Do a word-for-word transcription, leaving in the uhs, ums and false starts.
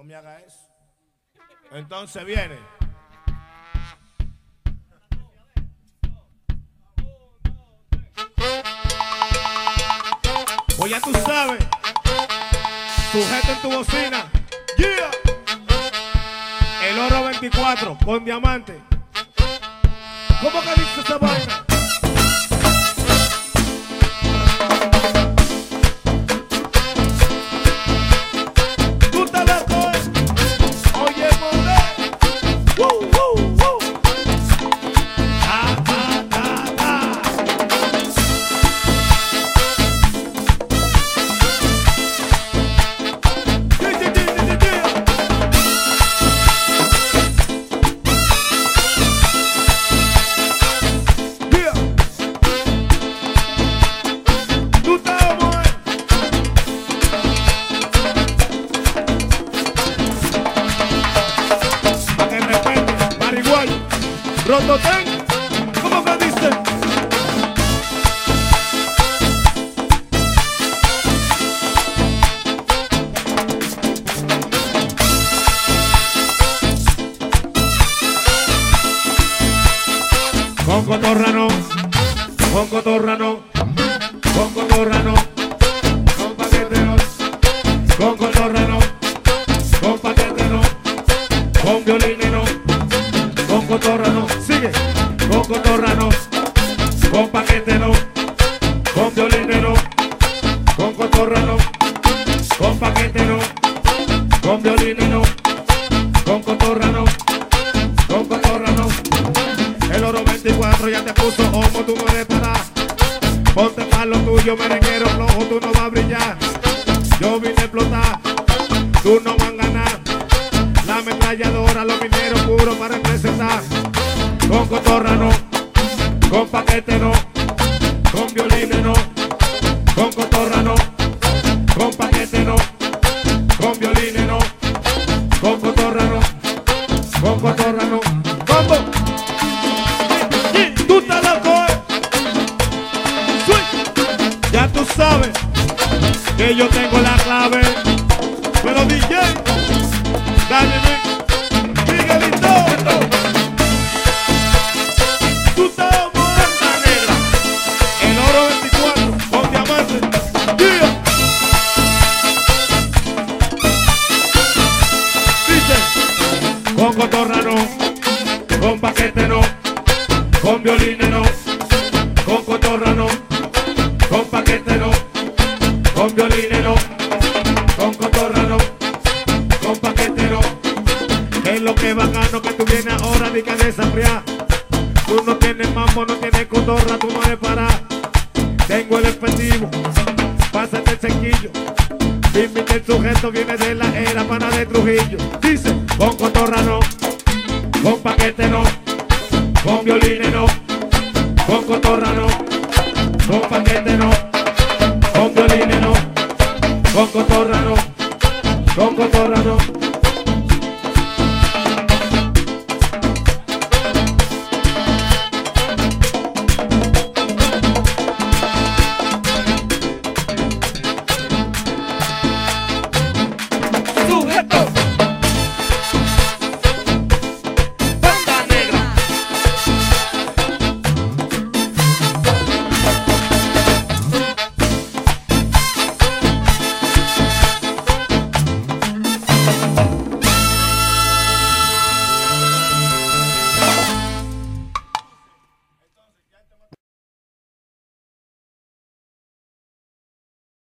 me haga eso. Entonces viene. Pues ya tú sabes. Sujeto en tu bocina. Yeah. El oro veinticuatro con diamante. ¿Cómo que dice esa vaina? Tú estás loco, eh. Oye, mover. Woo, woo, woo. Ah, ah, ah, ah. Yeah, yeah, yeah, yeah, yeah. Rototén, ¿cómo que dice? Con cotorrano, con cotorrano, con cotorrano, con paqueteros, con cotorrano, con paqueteros, con violinero, con cotorrano, sigue, con cotorrano, con paquetero, con violinero, con cotorrano, con paquetero, con violinero, con cotorrano, con cotorrano. El oro veinticuatro ya te puso homo, tú no eres para. Ponte pa' lo tuyo, merenguero flojo, tú no vas a brillar. Yo vine a explotar, tú no vas a ganar. La ametralladora, los mineros puros para representar. Con cotorrano, con paquetero, con violinero, con cotorrano, con paquetero, con violinero, con cotorrano, con cotorrano. ¡Vamos! ¡Tú estás loco, eh! ¡Sweet! Ya tú sabes que yo tengo la clave. Pero D J, dale, Miguelito. Tú estás muerta negra. El oro veinticuatro con diamante. Yeah. Dice, con cotorrano, con paquetero, con violinero, con cotorrano, con paquetero, con violinero, con cotorrano, con paquetero. Es lo que bacano que tú vienes ahora de que desafiar. Tú no tienes mambo, no tienes cotorra, tú no eres para. Tengo el efectivo, pásate el sequillo. Dime que el sujeto viene de la era pana de Trujillo. Dice, con cotorrano, con paquetero, con violinero, con cotorrano, con paquetero, con violinero, con cotorrano, con cotorrano.